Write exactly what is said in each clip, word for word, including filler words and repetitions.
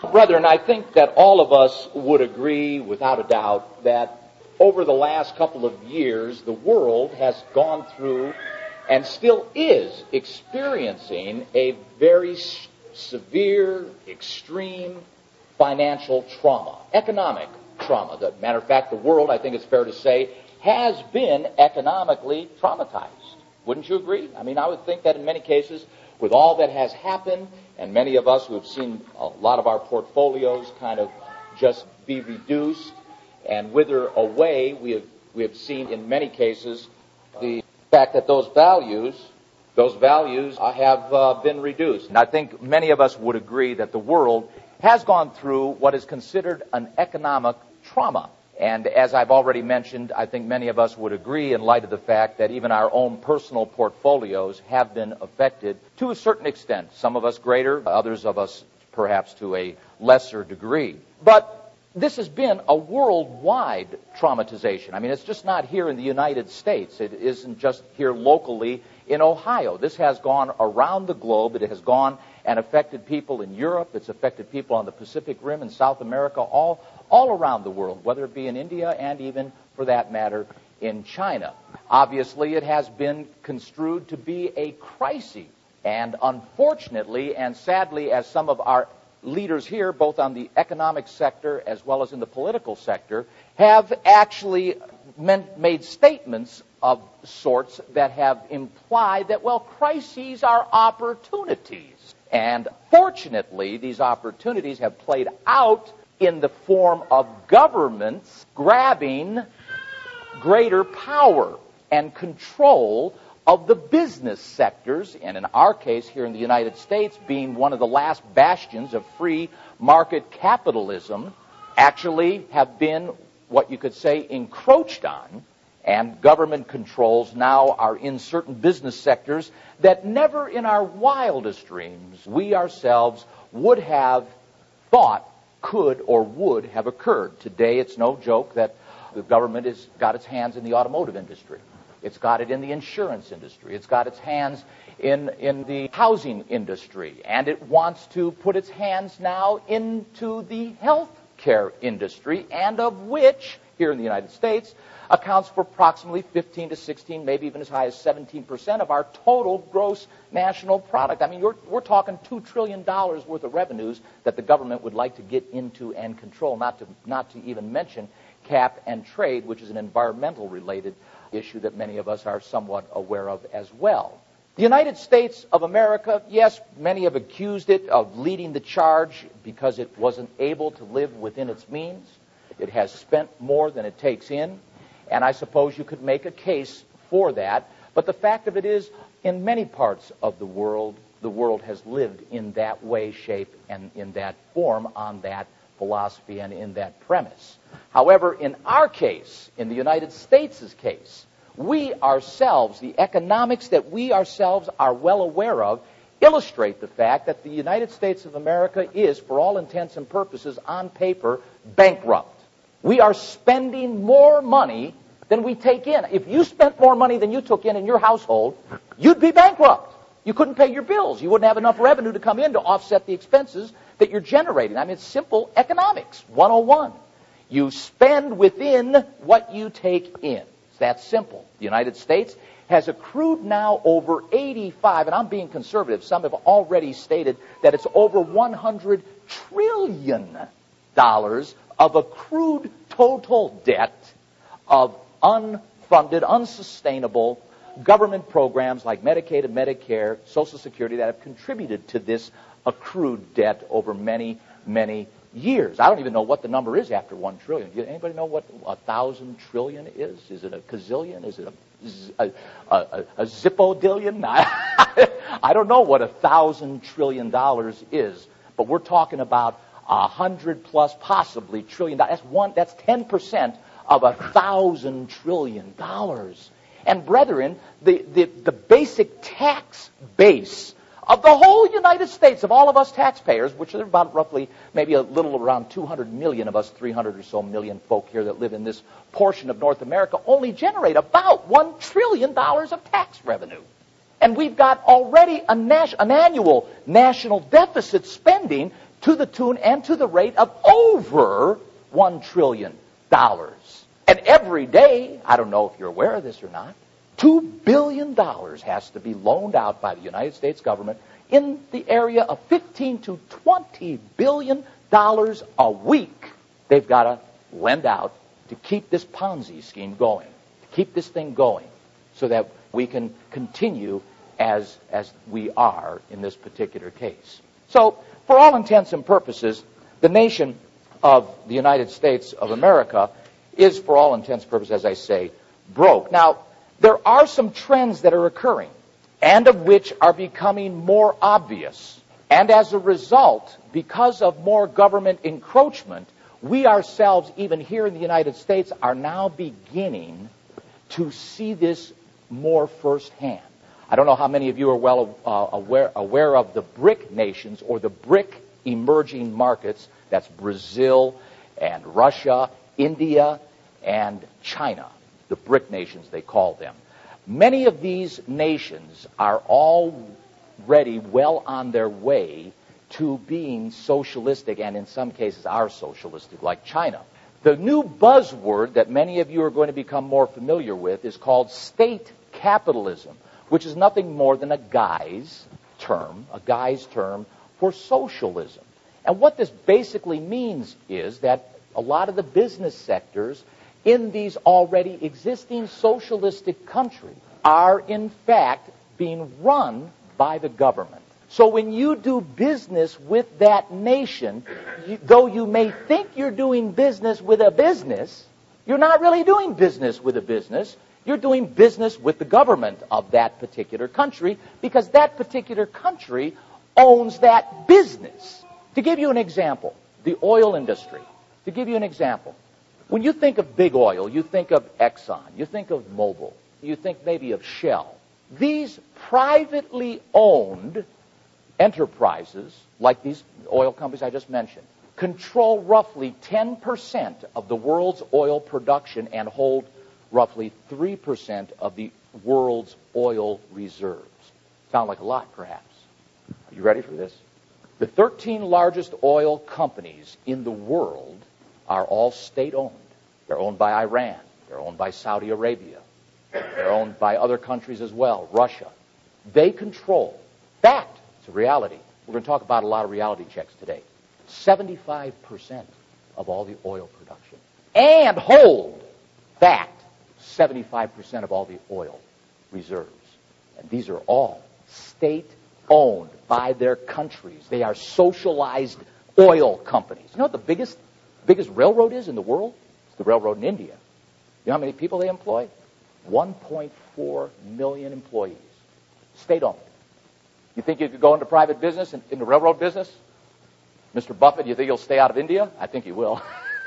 Brethren, I think that all of us would agree without a doubt that over the last couple of years, the world has gone through and still is experiencing a very severe, extreme financial trauma, economic trauma. As a matter of fact, the world, I think it's fair to say, has been economically traumatized. Wouldn't you agree? I mean, I would think that in many cases, with all that has happened, and many of us who have seen a lot of our portfolios kind of just be reduced and wither away, we have we have seen in many cases the fact that those values, those values have uh, been reduced. And I think many of us would agree that the world has gone through what is considered an economic trauma. And as I've already mentioned, I think many of us would agree in light of the fact that even our own personal portfolios have been affected to a certain extent. Some of us greater, others of us perhaps to a lesser degree. But this has been a worldwide traumatization. I mean, it's just not here in the United States. It isn't just here locally in Ohio. This has gone around the globe. It has gone and affected people in Europe. It's affected people on the Pacific Rim in South America, all all around the world, whether it be in India and even, for that matter, in China. Obviously, it has been construed to be a crisis. And unfortunately and sadly, as some of our leaders here, both on the economic sector as well as in the political sector, have actually meant, made statements of sorts that have implied that, well, crises are opportunities. And fortunately, these opportunities have played out in the form of governments grabbing greater power and control of the business sectors, and in our case here in the United States, being one of the last bastions of free market capitalism, actually have been what you could say encroached on, and government controls now are in certain business sectors that never in our wildest dreams we ourselves would have thought could or would have occurred. Today, it's no joke that the government has got its hands in the automotive industry. It's got it in the insurance industry. It's got its hands in, in the housing industry. And it wants to put its hands now into the health care industry, and of which, here in the United States, accounts for approximately fifteen to sixteen, maybe even as high as seventeen percent of our total gross national product. I mean, you're, we're talking two trillion dollars worth of revenues that the government would like to get into and control, not to, not to even mention cap and trade, which is an environmental-related issue that many of us are somewhat aware of as well. The United States of America, yes, many have accused it of leading the charge because it wasn't able to live within its means. It has spent more than it takes in, and I suppose you could make a case for that. But the fact of it is, in many parts of the world, the world has lived in that way, shape, and in that form, on that philosophy and in that premise. However, in our case, in the United States' case, we ourselves, the economics that we ourselves are well aware of, illustrate the fact that the United States of America is, for all intents and purposes, on paper, bankrupt. We are spending more money than we take in. If you spent more money than you took in in your household, you'd be bankrupt. You couldn't pay your bills. You wouldn't have enough revenue to come in to offset the expenses that you're generating. I mean, it's simple economics, one oh one. You spend within what you take in. It's that simple. The United States has accrued now over eighty-five, and I'm being conservative, some have already stated that it's over one hundred trillion dollars of accrued total debt of unfunded, unsustainable government programs like Medicaid and Medicare, Social Security, that have contributed to this accrued debt over many, many years. I don't even know what the number is after one trillion. Anybody know what a thousand trillion is? Is it a gazillion? Is it a, a, a, a zippodillion? I don't know what a thousand trillion dollars is, but we're talking about a hundred plus, possibly trillion dollars. That's one. That's ten percent of a thousand trillion dollars. And brethren, the, the, the basic tax base of the whole United States, of all of us taxpayers, which are about roughly maybe a little around two hundred million of us, three hundred or so million folk here that live in this portion of North America, only generate about one trillion dollars of tax revenue. And we've got already a nas- an annual national deficit spending to the tune and to the rate of over one trillion dollars. And every day, I don't know if you're aware of this or not, two billion dollars has to be loaned out by the United States government in the area of fifteen to twenty billion dollars a week. They've got to lend out to keep this Ponzi scheme going, to keep this thing going, so that we can continue as, as we are in this particular case. So, for all intents and purposes, the nation of the United States of America is, for all intents and purposes, as I say, broke. Now, there are some trends that are occurring, and of which are becoming more obvious. And as a result, because of more government encroachment, we ourselves, even here in the United States, are now beginning to see this more firsthand. I don't know how many of you are well uh, aware, aware of the BRIC nations, or the BRIC emerging markets. That's Brazil and Russia, India, and China. The BRIC nations, they call them. Many of these nations are already well on their way to being socialistic, and in some cases are socialistic, like China. The new buzzword that many of you are going to become more familiar with is called state capitalism, which is nothing more than a guise term, a guise term for socialism. And what this basically means is that a lot of the business sectors in these already existing socialistic countries are in fact being run by the government. So when you do business with that nation, you, though you may think you're doing business with a business, you're not really doing business with a business. You're doing business with the government of that particular country, because that particular country owns that business. To give you an example, the oil industry. To give you an example, when you think of big oil, you think of Exxon, you think of Mobil, you think maybe of Shell. These privately owned enterprises, like these oil companies I just mentioned, control roughly ten percent of the world's oil production and hold roughly three percent of the world's oil reserves. Sound like a lot, perhaps. Are you ready for this? The thirteen largest oil companies in the world are all state-owned. They're owned by Iran. They're owned by Saudi Arabia. They're owned by other countries as well, Russia. They control, fact, it's a reality. We're going to talk about a lot of reality checks today. seventy-five percent of all the oil production. And hold, fact, seventy-five percent of all the oil reserves. And these are all state-owned by their countries. They are socialized oil companies. You know what the biggest biggest railroad is in the world? It's the railroad in India. You know how many people they employ? one point four million employees. State-owned. You think you could go into private business, in, in the railroad business? Mister Buffett, you think he'll stay out of India? I think he will.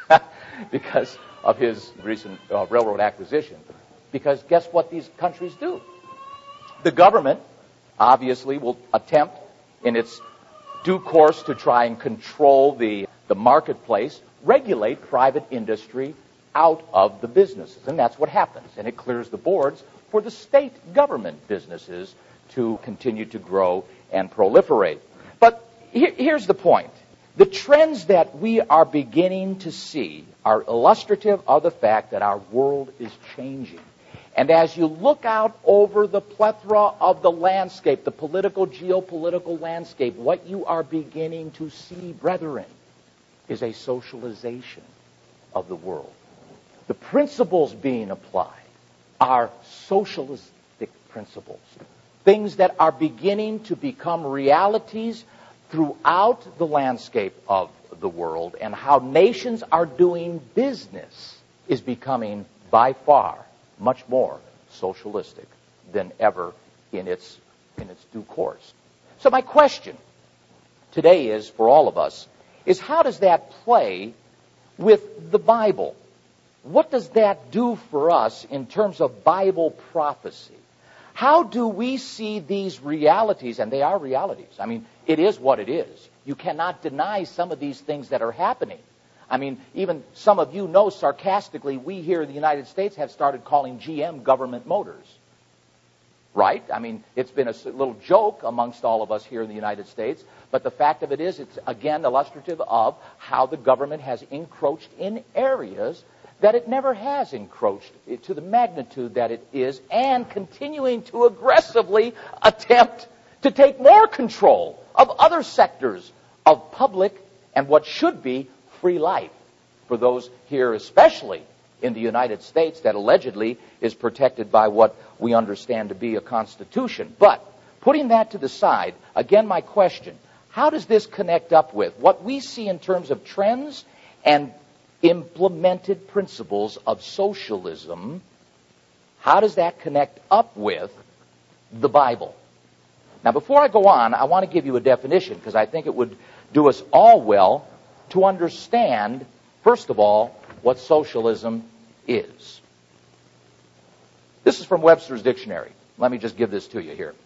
Because of his recent uh, railroad acquisition. Because guess what these countries do? The government, obviously, will attempt in its due course to try and control the, the marketplace, regulate private industry out of the businesses. And that's what happens. And it clears the boards for the state government businesses to continue to grow and proliferate. But here, here's the point. The trends that we are beginning to see are illustrative of the fact that our world is changing. And as you look out over the plethora of the landscape, the political, geopolitical landscape, what you are beginning to see, brethren, is a socialization of the world. The principles being applied are socialistic principles, things that are beginning to become realities throughout the landscape of the world, and how nations are doing business is becoming by far much more socialistic than ever in its in its due course. So my question today is, for all of us, is how does that play with the Bible? What does that do for us in terms of Bible prophecy? How do we see these realities? And they are realities. I mean, it is what it is. You cannot deny some of these things that are happening. I mean, even some of you know sarcastically, we here in the United States have started calling G M government motors. right? I mean, it's been a little joke amongst all of us here in the United States, but the fact of it is, it's again illustrative of how the government has encroached in areas that it never has encroached to the magnitude that it is, and continuing to aggressively attempt to take more control of other sectors of public and what should be free life for those here, especially in the United States, that allegedly is protected by what we understand to be a constitution. But putting that to the side, again, my question, how does this connect up with what we see in terms of trends and implemented principles of socialism? How does that connect up with the Bible? Now, before I go on, I want to give you a definition, because I think it would do us all well to understand, first of all, what socialism is. This is from Webster's Dictionary. Let me just give this to you here.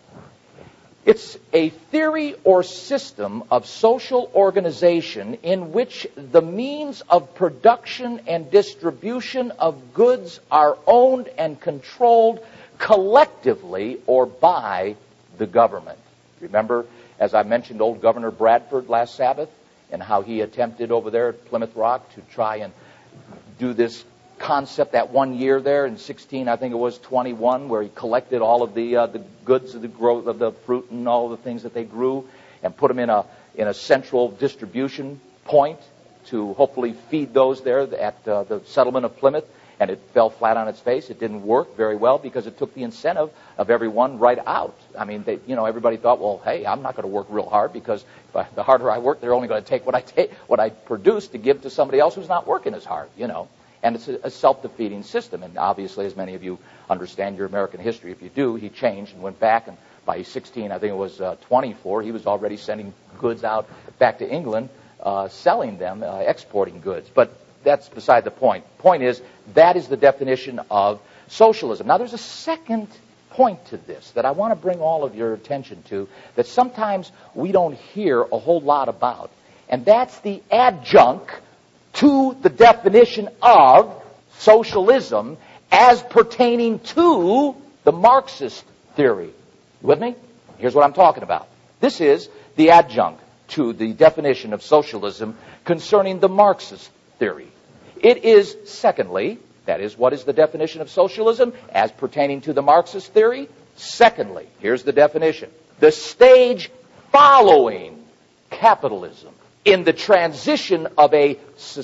It's a theory or system of social organization in which the means of production and distribution of goods are owned and controlled collectively or by the government. Remember, as I mentioned, old Governor Bradford last Sabbath, and how he attempted over there at Plymouth Rock to try and do this concept that one year there in sixteen, I think it was twenty-one, where he collected all of the uh, the goods of the growth of the fruit and all the things that they grew and put them in a in a central distribution point to hopefully feed those there at uh, the settlement of Plymouth. And it fell flat on its face. It didn't work very well because it took the incentive of everyone right out. I mean, they, you know, everybody thought, well, hey, I'm not going to work real hard, because the harder I work, they're only going to take what I take, what I produce, to give to somebody else who's not working as hard, you know. And it's a, a self-defeating system. And obviously, as many of you understand your American history, if you do, he changed and went back. And by sixteen, I think it was uh, twenty-four, he was already sending goods out back to England, uh, selling them, uh, exporting goods. But that's beside the point. Point is, that is the definition of socialism. Now, there's a second point to this that I want to bring all of your attention to, that sometimes we don't hear a whole lot about. And that's the adjunct to the definition of socialism as pertaining to the Marxist theory. You with me? Here's what I'm talking about. This is the adjunct to the definition of socialism concerning the Marxist theory. It is, secondly, that is, what is the definition of socialism as pertaining to the Marxist theory? Secondly, here's the definition: the stage following capitalism in the transition of a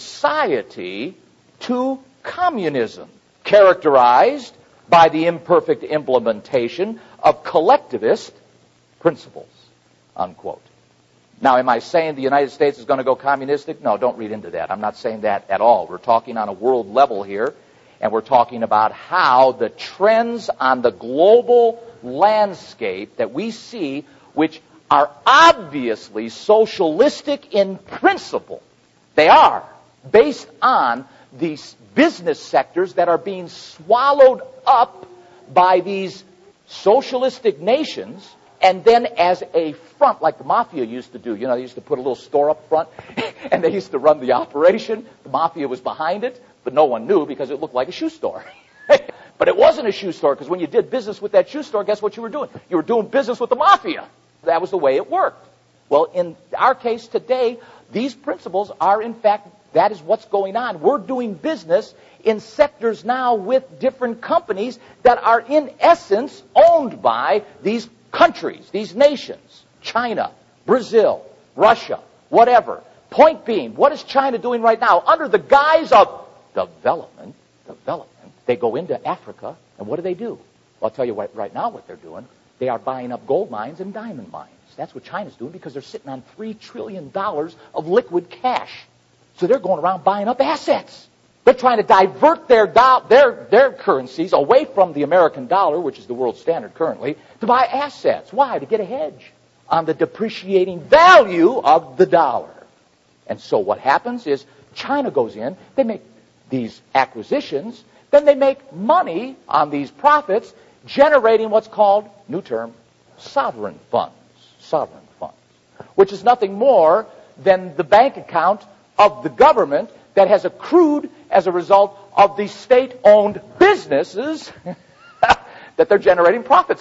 society to communism, characterized by the imperfect implementation of collectivist principles, unquote. Now, am I saying the United States is going to go communistic? No, don't read into that. I'm not saying that at all. We're talking on a world level here, and we're talking about how the trends on the global landscape that we see, which are obviously socialistic in principle, they are based on these business sectors that are being swallowed up by these socialistic nations. And then as a front, like the mafia used to do. You know, they used to put a little store up front, and they used to run the operation. The mafia was behind it, but no one knew because it looked like a shoe store. But it wasn't a shoe store, because when you did business with that shoe store, guess what you were doing? You were doing business with the mafia. That was the way it worked. Well, in our case today, these principles are, in fact, that is what's going on. We're doing business in sectors now with different companies that are, in essence, owned by these countries, these nations, China, Brazil, Russia, whatever. Point being, what is China doing right now? Under the guise of development, development, they go into Africa, and what do they do? Well, I'll tell you what, right now what they're doing. They are buying up gold mines and diamond mines. That's what China's doing, because they're sitting on three trillion dollars of liquid cash. So they're going around buying up assets. They're trying to divert their, do- their, their currencies away from the American dollar, which is the world standard currently, to buy assets. Why? To get a hedge on the depreciating value of the dollar. And so what happens is China goes in, they make these acquisitions, then they make money on these profits, generating what's called, new term, sovereign funds. Sovereign funds. Which is nothing more than the bank account of the government that has accrued as a result of the state-owned businesses that they're generating profits from.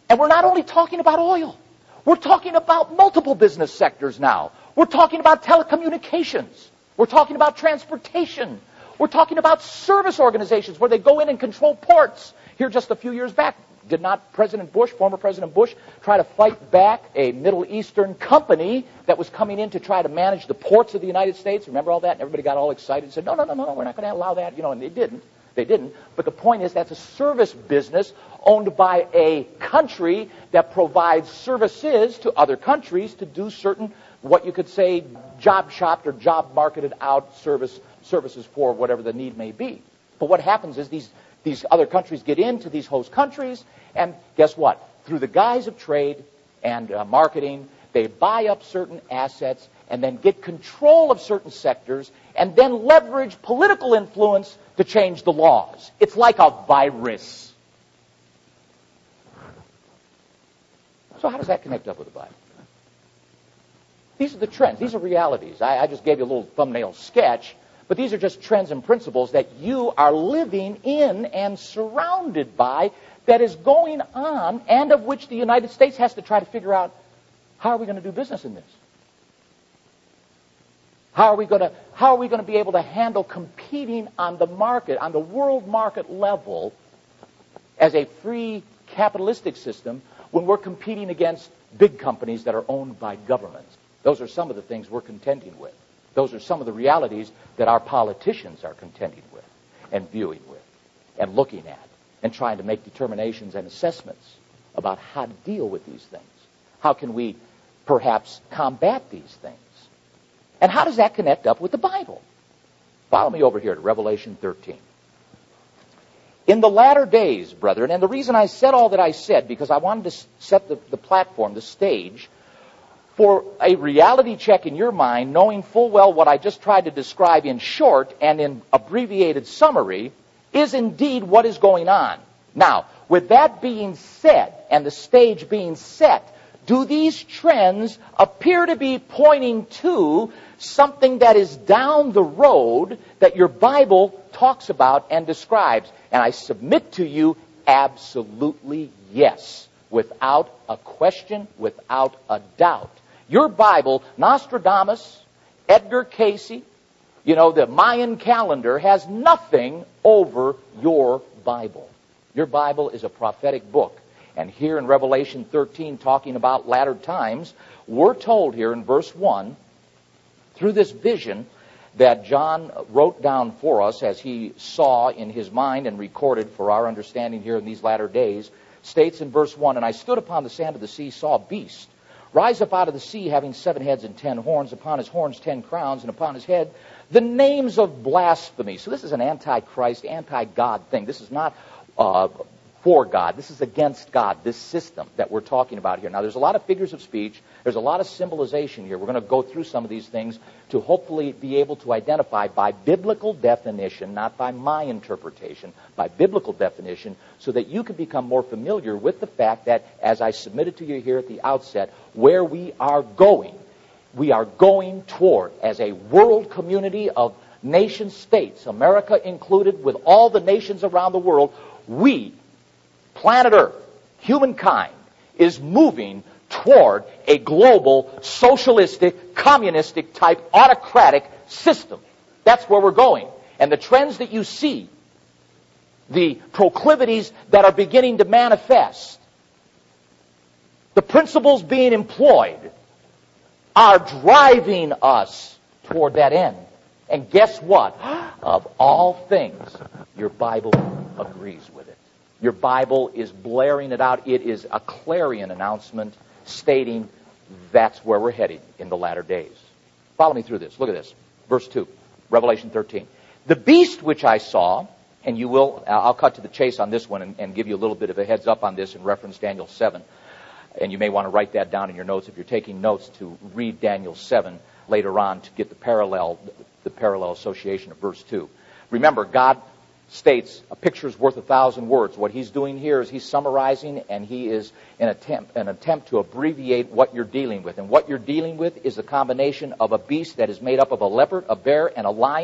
And we're not only talking about oil. We're talking about multiple business sectors now. We're talking about telecommunications. We're talking about transportation. We're talking about service organizations where they go in and control ports. Here just a few years back, did not President Bush, former President Bush, try to fight back a Middle Eastern company that was coming in to try to manage the ports of the United States? Remember all that? And everybody got all excited and said, no, no, no, no, no, we're not going to allow that. You know, and they didn't. They didn't. But the point is that's a service business owned by a country that provides services to other countries to do certain, what you could say, job shopped or job marketed out service services for whatever the need may be. But what happens is these These other countries get into these host countries, and guess what? Through the guise of trade and uh, marketing, they buy up certain assets and then get control of certain sectors and then leverage political influence to change the laws. It's like a virus. So how does that connect up with the Bible? These are the trends. These are realities. I, I just gave you a little thumbnail sketch. But these are just trends and principles that you are living in and surrounded by that is going on and of which the United States has to try to figure out, how are we going to do business in this? How are we going to, how are we going to be able to handle competing on the market, on the world market level as a free capitalistic system when we're competing against big companies that are owned by governments? Those are some of the things we're contending with. Those are some of the realities that our politicians are contending with and viewing with and looking at and trying to make determinations and assessments about how to deal with these things. How can we perhaps combat these things? And how does that connect up with the Bible? Follow me over here to Revelation thirteen. In the latter days, brethren, and the reason I said all that I said, because I wanted to set the, the platform, the stage, for a reality check in your mind, knowing full well what I just tried to describe in short and in abbreviated summary is indeed what is going on. Now, with that being said and the stage being set, do these trends appear to be pointing to something that is down the road that your Bible talks about and describes? And I submit to you, absolutely yes, without a question, without a doubt. Your Bible, Nostradamus, Edgar Cayce, you know, the Mayan calendar has nothing over your Bible. Your Bible is a prophetic book. And here in Revelation thirteen, talking about latter times, we're told here in verse one, through this vision that John wrote down for us as he saw in his mind and recorded for our understanding here in these latter days, states in verse one, and I stood upon the sand of the sea, saw a beast rise up out of the sea, having seven heads and ten horns, upon his horns ten crowns, and upon his head the names of blasphemy. So this is an anti-Christ, anti-God thing. This is not uh, for God. This is against God, this system that we're talking about here. Now, there's a lot of figures of speech. There's a lot of symbolization here. We're going to go through some of these things to hopefully be able to identify by biblical definition, not by my interpretation, by biblical definition, so that you can become more familiar with the fact that, as I submitted to you here at the outset, where we are going, we are going toward, as a world community of nation states, America included, with all the nations around the world, we, planet Earth, humankind, is moving toward a global, socialistic, communistic type, autocratic system. That's where we're going. And the trends that you see, the proclivities that are beginning to manifest, the principles being employed, are driving us toward that end. And guess what? Of all things, your Bible agrees with it. Your Bible is blaring it out. It is a clarion announcement stating that's where we're heading in the latter days. Follow me through this. Look at this. Verse two, Revelation thirteen. The beast which I saw, and you will, I'll cut to the chase on this one and, and give you a little bit of a heads up on this in reference to Daniel seven. And you may want to write that down in your notes if you're taking notes to read Daniel seven later on to get the parallel, the parallel association of verse two. Remember, God states a picture is worth a thousand words. What he's doing here is he's summarizing, and he is an attempt, an attempt to abbreviate what you're dealing with. And what you're dealing with is a combination of a beast that is made up of a leopard, a bear, and a lion,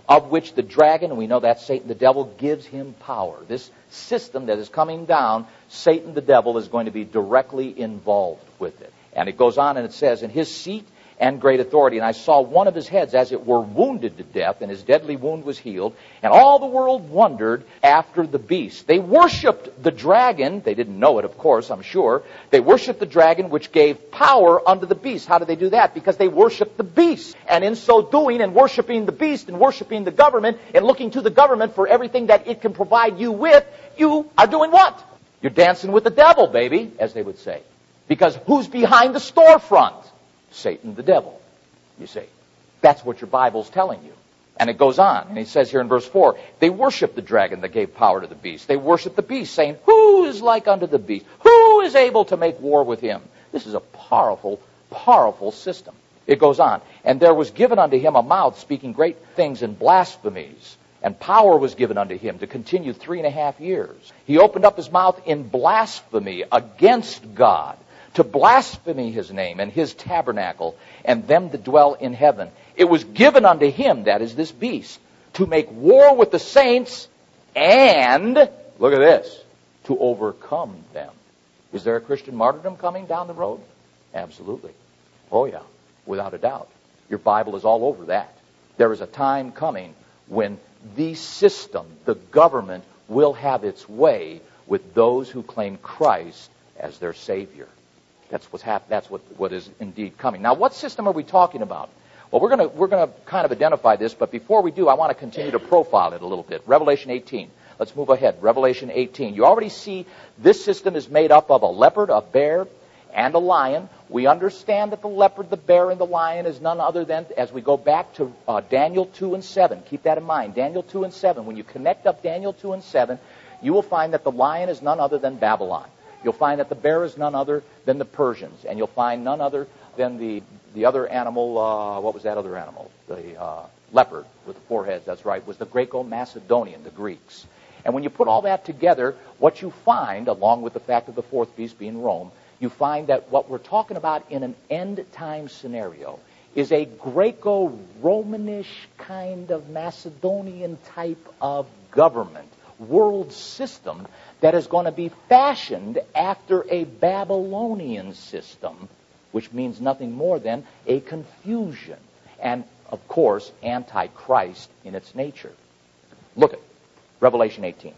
of which the dragon, and we know that's Satan the devil, gives him power. This system that is coming down, Satan the devil is going to be directly involved with it. And it goes on and it says, in his seat and great authority, and I saw one of his heads as it were wounded to death, and his deadly wound was healed, and all the world wondered after the beast. They worshipped the dragon. They didn't know it, of course, I'm sure. They worshipped the dragon, which gave power unto the beast. How did they do that? Because they worshipped the beast. And in so doing, and worshipping the beast, and worshipping the government, and looking to the government for everything that it can provide you with, you are doing what? You're dancing with the devil, baby, as they would say. Because who's behind the storefront? Satan the devil, you see. That's what your Bible's telling you. And it goes on, and he says here in verse four, they worship the dragon that gave power to the beast. They worship the beast, saying, who is like unto the beast? Who is able to make war with him? This is a powerful, powerful system. It goes on, and there was given unto him a mouth speaking great things and blasphemies, and power was given unto him to continue three and a half years. He opened up his mouth in blasphemy against God, to blaspheme his name and his tabernacle and them that dwell in heaven. It was given unto him, that is this beast, to make war with the saints and, look at this, to overcome them. Is there a Christian martyrdom coming down the road? Absolutely. Oh yeah, without a doubt. Your Bible is all over that. There is a time coming when the system, the government, will have its way with those who claim Christ as their Savior. That's what's hap- That's what, what is indeed coming. Now, what system are we talking about? Well, we're going to we're going to kind of identify this, but before we do, I want to continue to profile it a little bit. Revelation eighteen. Let's move ahead. Revelation eighteen. You already see this system is made up of a leopard, a bear, and a lion. We understand that the leopard, the bear, and the lion is none other than, as we go back to uh, Daniel two and seven. Keep that in mind. Daniel two and seven. When you connect up Daniel two and seven, you will find that the lion is none other than Babylon. You'll find that the bear is none other than the Persians. And you'll find none other than the, the other animal, uh, what was that other animal? The uh, leopard with the four heads, that's right, was the Greco-Macedonian, the Greeks. And when you put all that together, what you find, along with the fact of the fourth beast being Rome, you find that what we're talking about in an end-time scenario is a Greco-Romanish kind of Macedonian type of government, world system that is going to be fashioned after a Babylonian system, which means nothing more than a confusion and, of course, antichrist in its nature. Look at Revelation eighteen.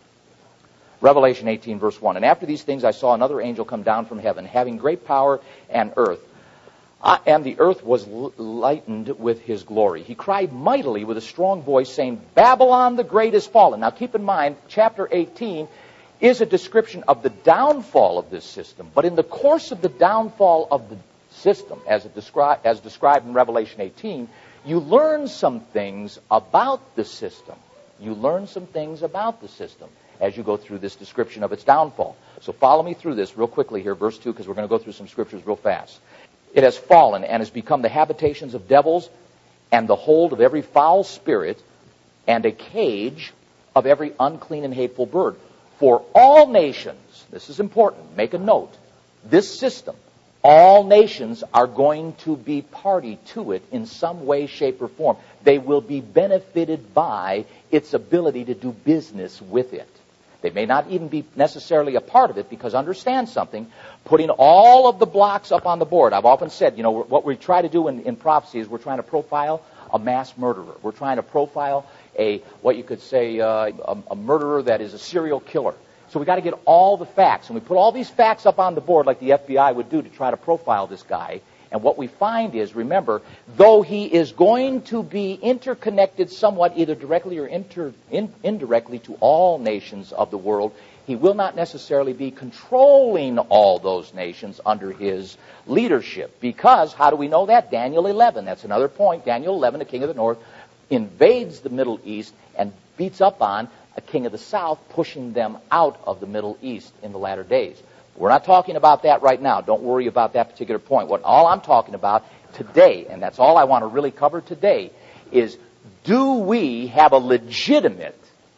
Revelation eighteen, verse one. And after these things I saw another angel come down from heaven, having great power and earth. Uh, and the earth was lightened with his glory. He cried mightily with a strong voice, saying, Babylon the great is fallen. Now keep in mind, chapter eighteen is a description of the downfall of this system. But in the course of the downfall of the system, as, it descri- as described in Revelation eighteen, you learn some things about the system. You learn some things about the system as you go through this description of its downfall. So follow me through this real quickly here, verse two, because we're going to go through some scriptures real fast. It has fallen and has become the habitations of devils and the hold of every foul spirit and a cage of every unclean and hateful bird. For all nations, this is important, make a note, this system, all nations are going to be party to it in some way, shape, or form. They will be benefited by its ability to do business with it. They may not even be necessarily a part of it, because understand something, putting all of the blocks up on the board. I've often said, you know, what we try to do in, in prophecy is we're trying to profile a mass murderer. We're trying to profile a, what you could say, uh, a, a murderer that is a serial killer. So we got to get all the facts, and we put all these facts up on the board like the F B I would do to try to profile this guy. And what we find is, remember, though he is going to be interconnected somewhat, either directly or inter, in, indirectly to all nations of the world, he will not necessarily be controlling all those nations under his leadership. Because, how do we know that? Daniel eleven, that's another point. Daniel eleven, the king of the north, invades the Middle East and beats up on a king of the south, pushing them out of the Middle East in the latter days. We're not talking about that right now. Don't worry about that particular point. What all I'm talking about today, and that's all I want to really cover today, is do we have a legitimate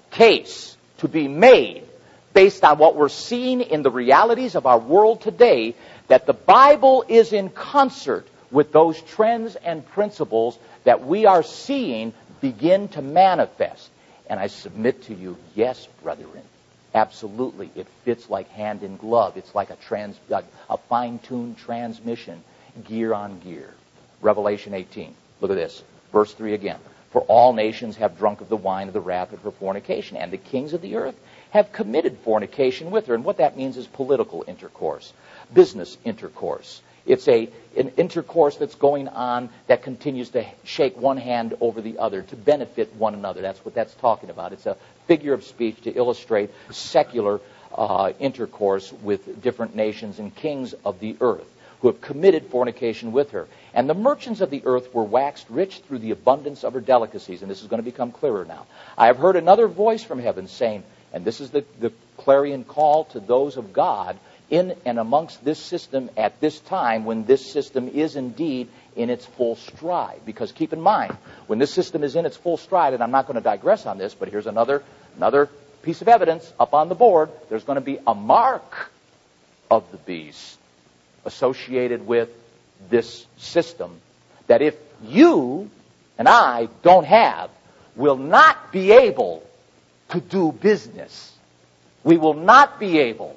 case to be made based on what we're seeing in the realities of our world today, that the Bible is in concert with those trends and principles that we are seeing begin to manifest. And I submit to you, yes, brethren, absolutely, it fits like hand in glove. It's like a, trans, a, a fine-tuned transmission, gear on gear. Revelation eighteen. Look at this. Verse three again. For all nations have drunk of the wine of the wrath of her fornication, and the kings of the earth have committed fornication with her. And what that means is political intercourse, business intercourse. It's a an intercourse that's going on that continues to shake one hand over the other to benefit one another. That's what that's talking about. It's a figure of speech to illustrate secular uh, intercourse with different nations and kings of the earth who have committed fornication with her. And the merchants of the earth were waxed rich through the abundance of her delicacies. And this is going to become clearer now. I have heard another voice from heaven saying, and this is the, the clarion call to those of God in and amongst this system at this time when this system is indeed in its full stride. Because keep in mind, when this system is in its full stride, and I'm not going to digress on this, but here's another, another piece of evidence up on the board, there's going to be a mark of the beast associated with this system that if you and I don't have, will not be able to do business. We will not be able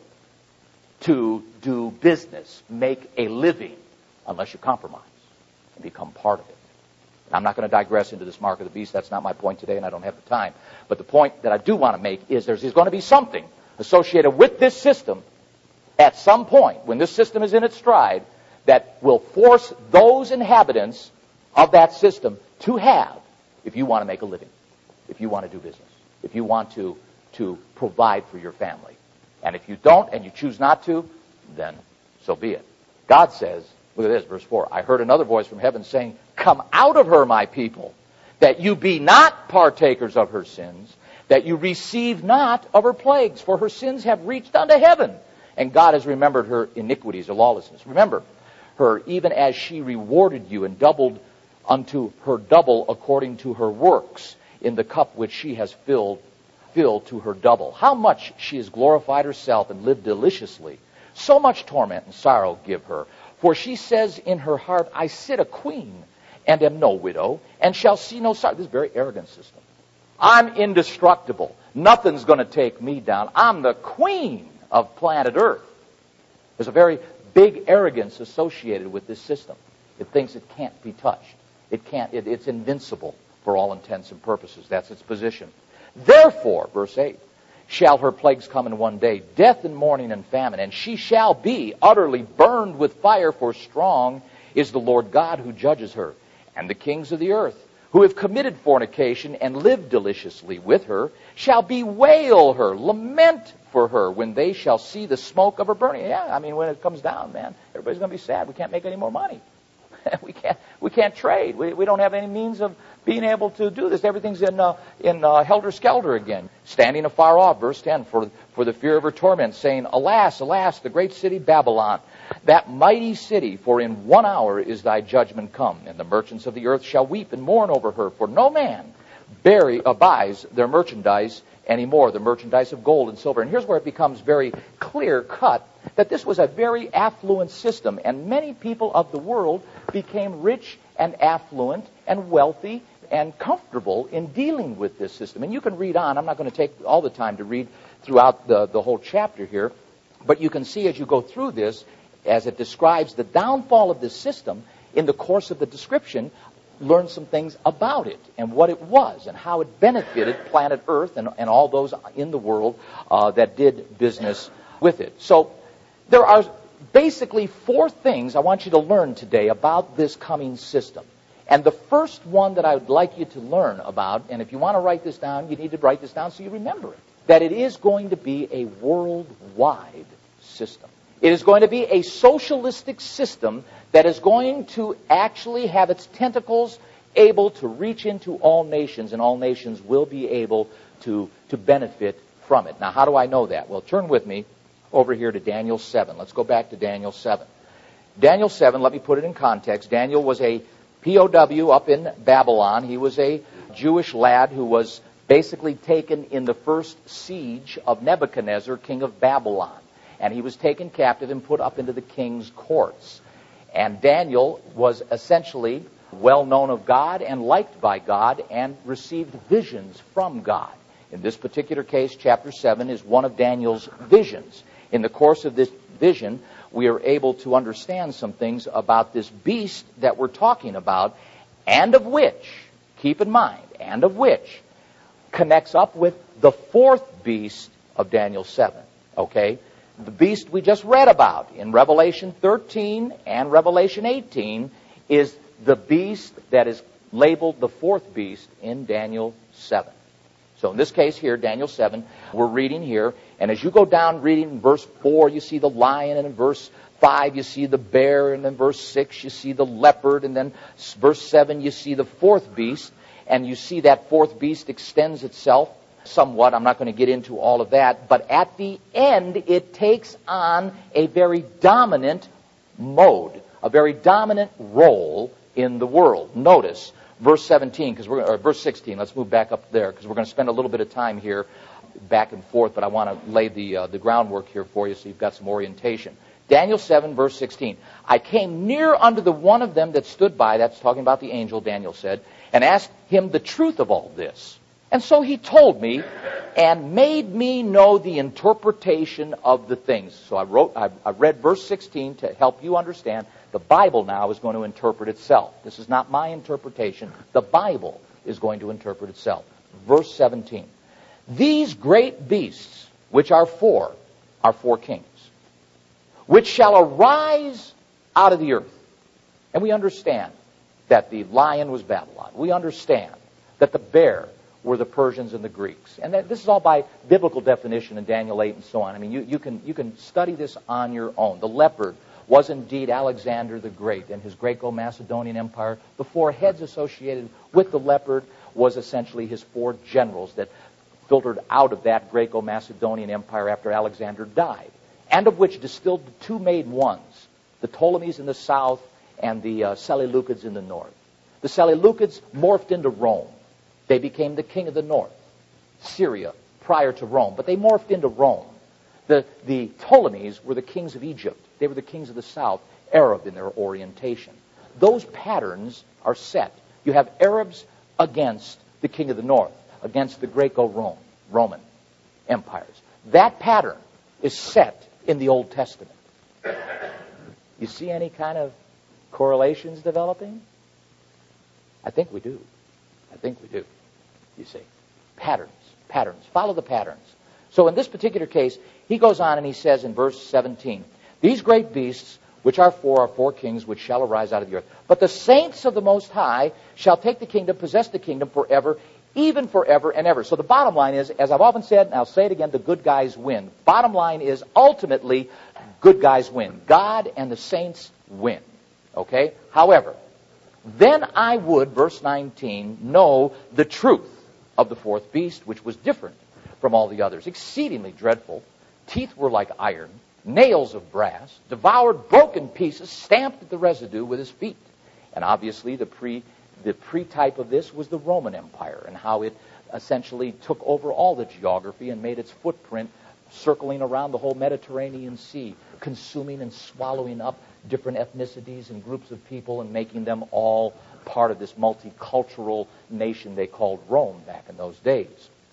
to do business, make a living, unless you compromise and become part of it. And I'm not going to digress into this mark of the beast. That's not my point today, and I don't have the time. But the point that I do want to make is there's, there's going to be something associated with this system at some point, when this system is in its stride, that will force those inhabitants of that system to have, if you want to make a living, if you want to do business, if you want to, to provide for your family. And if you don't and you choose not to, then so be it. God says, look at this, verse four, I heard another voice from heaven saying, come out of her, my people, that you be not partakers of her sins, that you receive not of her plagues, for her sins have reached unto heaven. And God has remembered her iniquities or lawlessness. Remember her, even as she rewarded you and doubled unto her double according to her works in the cup which she has filled, filled to her double. How much she has glorified herself and lived deliciously. So much torment and sorrow give her. For she says in her heart, I sit a queen and am no widow and shall see no sorrow. This is a very arrogant system. I'm indestructible. Nothing's going to take me down. I'm the queen of planet Earth. There's a very big arrogance associated with this system. It thinks it can't be touched. It can't. It, it's invincible for all intents and purposes. That's its position. Therefore, verse eight, shall her plagues come in one day, death and mourning and famine, and she shall be utterly burned with fire, for strong is the Lord God who judges her. And the kings of the earth, who have committed fornication and lived deliciously with her, shall bewail her, lament for her, when they shall see the smoke of her burning. Yeah, I mean, when it comes down, man, everybody's going to be sad. We can't make any more money. we can't. We can't trade. We, we don't have any means of being able to do this. Everything's in uh, in uh, helter-skelter again. Standing afar off, verse ten, for for the fear of her torment, saying, Alas, alas, the great city Babylon, that mighty city, for in one hour is thy judgment come, and the merchants of the earth shall weep and mourn over her, for no man bury, uh, buys their merchandise anymore, the merchandise of gold and silver. And here's where it becomes very clear-cut that this was a very affluent system, and many people of the world became rich and affluent and wealthy and comfortable in dealing with this system. And you can read on. I'm not going to take all the time to read throughout the, the whole chapter here, but you can see as you go through this, as it describes the downfall of this system, in the course of the description, learn some things about it and what it was and how it benefited planet Earth and, and all those in the world uh, that did business with it. So there are basically four things I want you to learn today about this coming system. And the first one that I would like you to learn about, and if you want to write this down, you need to write this down so you remember it, that it is going to be a worldwide system. It is going to be a socialistic system that is going to actually have its tentacles able to reach into all nations, and all nations will be able to, to benefit from it. Now, how do I know that? Well, turn with me over here to Daniel seven. Let's go back to Daniel seven. Daniel seven, let me put it in context. Daniel was a P O W up in Babylon. He was a Jewish lad who was basically taken in the first siege of Nebuchadnezzar, king of Babylon. And he was taken captive and put up into the king's courts. And Daniel was essentially well known of God and liked by God and received visions from God. In this particular case, chapter seven is one of Daniel's visions. In the course of this vision, we are able to understand some things about this beast that we're talking about, and of which, keep in mind, and of which connects up with the fourth beast of Daniel seven. Okay? The beast we just read about in Revelation thirteen and Revelation eighteen is the beast that is labeled the fourth beast in Daniel seven. So in this case here, Daniel seven, we're reading here, and as you go down reading in verse four, you see the lion, and in verse five you see the bear, and then verse six you see the leopard, and then verse seven you see the fourth beast, and you see that fourth beast extends itself somewhat. I'm not going to get into all of that, but at the end it takes on a very dominant mode, a very dominant role in the world. Notice verse seventeen, because we're or verse sixteen. Let's move back up there because we're going to spend a little bit of time here, back and forth. But I want to lay the uh, the groundwork here for you, so you've got some orientation. Daniel seven, verse sixteen. I came near unto the one of them that stood by. That's talking about the angel. Daniel said, and asked him the truth of all this. And so he told me and made me know the interpretation of the things. So I wrote, I, I read verse sixteen to help you understand. The Bible now is going to interpret itself. This is not my interpretation. The Bible is going to interpret itself. Verse seventeen. These great beasts, which are four, are four kings, which shall arise out of the earth. And we understand that the lion was Babylon. We understand that the bear were the Persians and the Greeks. And that this is all by biblical definition in Daniel eight and so on. I mean, you, you can you can study this on your own. The leopard was indeed Alexander the Great and his Greco-Macedonian Empire. The four heads associated with the leopard was essentially his four generals that filtered out of that Greco-Macedonian Empire after Alexander died, and of which distilled the two main ones, the Ptolemies in the south and the uh, Seleucids in the north. The Seleucids morphed into Rome. They became the king of the north, Syria, prior to Rome, but they morphed into Rome. The, the Ptolemies were the kings of Egypt. They were the kings of the south, Arab in their orientation. Those patterns are set. You have Arabs against the king of the north, against the Greco-Roman Roman empires. That pattern is set in the Old Testament. You see any kind of correlations developing? I think we do. I think we do. You see. Patterns. Patterns. Follow the patterns. So in this particular case, he goes on and he says in verse seventeen, these great beasts, which are four, are four kings, which shall arise out of the earth. But the saints of the Most High shall take the kingdom, possess the kingdom forever, even forever and ever. So the bottom line is, as I've often said, and I'll say it again, the good guys win. Bottom line is, ultimately, good guys win. God and the saints win. Okay? However, then I would, verse nineteen, know the truth of the fourth beast, which was different from all the others, exceedingly dreadful. Teeth were like iron, nails of brass, devoured broken pieces, stamped at the residue with his feet. And obviously the pre the pre-type of this was the Roman Empire and how it essentially took over all the geography and made its footprint circling around the whole Mediterranean Sea, consuming and swallowing up different ethnicities and groups of people and making them all part of this multicultural nation they called Rome back in those days.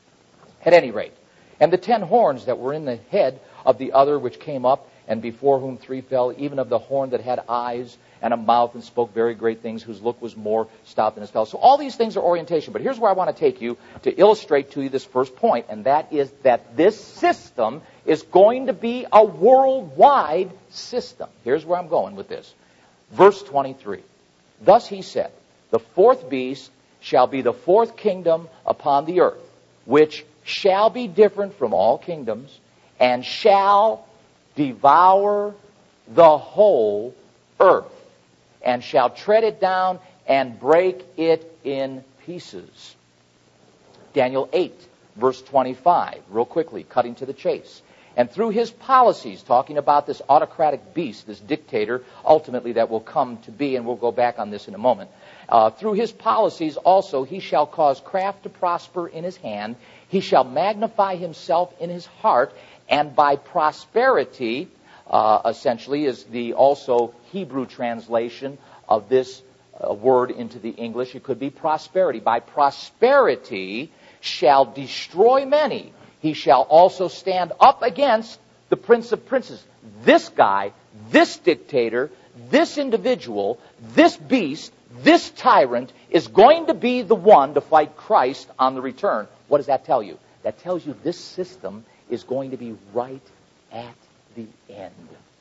At any rate, and the ten horns that were in the head of the other which came up, and before whom three fell, even of the horn that had eyes and a mouth and spoke very great things, whose look was more stout than his fellow. So all these things are orientation. But here's where I want to take you to illustrate to you this first point, and that is that this system is going to be a worldwide system. Here's where I'm going with this. Verse twenty-three. Thus he said, the fourth beast shall be the fourth kingdom upon the earth, which shall be different from all kingdoms, and shall devour the whole earth, and shall tread it down and break it in pieces. Daniel eight, verse twenty-five, real quickly, cutting to the chase. And through his policies, talking about this autocratic beast, this dictator, ultimately that will come to be, and we'll go back on this in a moment. Uh, through his policies also, he shall cause craft to prosper in his hand. He shall magnify himself in his heart, and by prosperity, uh, essentially, is the also Hebrew translation of this a word into the English. It could be prosperity. By prosperity shall destroy many. He shall also stand up against the Prince of Princes. This guy, this dictator, this individual, this beast, this tyrant is going to be the one to fight Christ on the return. What does that tell you? That tells you this system is going to be right at the end.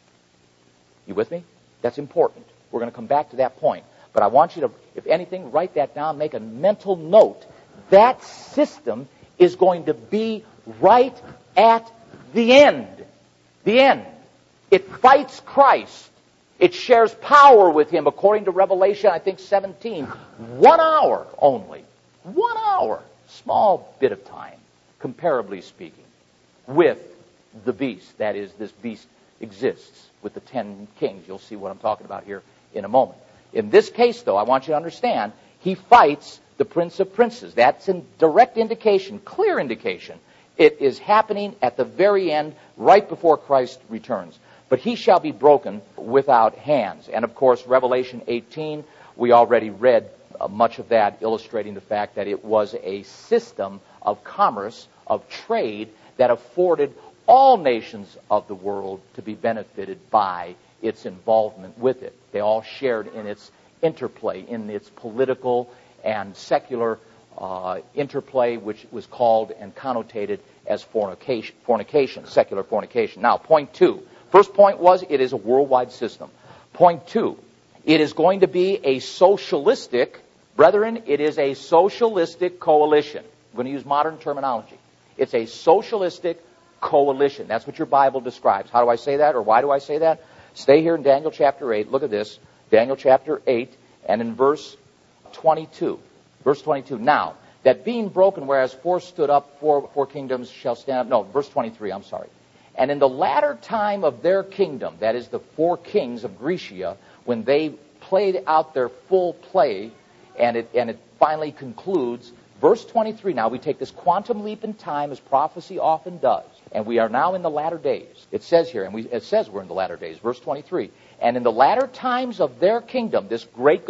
You with me? That's important. We're going to come back to that point. But I want you to, if anything, write that down, make a mental note. That system is going to be right at the end. The end. It fights Christ. It shares power with him, according to Revelation, I think, seventeen. One hour only. One hour. Small bit of time, comparably speaking, with the beast. That is, this beast exists with the ten kings. You'll see what I'm talking about here in a moment. In this case, though, I want you to understand, he fights the Prince of Princes. That's a direct indication, clear indication. It is happening at the very end, right before Christ returns. But he shall be broken without hands. And, of course, Revelation eighteen, we already read uh, much of that, illustrating the fact that it was a system of commerce, of trade, that afforded all nations of the world to be benefited by its involvement with it. They all shared in its interplay, in its political and secular uh, interplay, which was called and connotated as fornication, fornication, secular fornication. Now, point two. First point was it is a worldwide system. Point two, it is going to be a socialistic, brethren, it is a socialistic coalition. I'm going to use modern terminology. It's a socialistic coalition. That's what your Bible describes. How do I say that, or why do I say that? Stay here in Daniel chapter eight. Look at this. Daniel chapter eight, and in verse twenty-two. Verse twenty-two. Now, that being broken, whereas four stood up, four, four kingdoms shall stand up. No, verse twenty-three, I'm sorry. And in the latter time of their kingdom, that is the four kings of Grecia, when they played out their full play, and it, and it finally concludes, verse twenty-three, now we take this quantum leap in time, as prophecy often does, and we are now in the latter days. It says here, and we, it says we're in the latter days, verse twenty-three. And in the latter times of their kingdom, this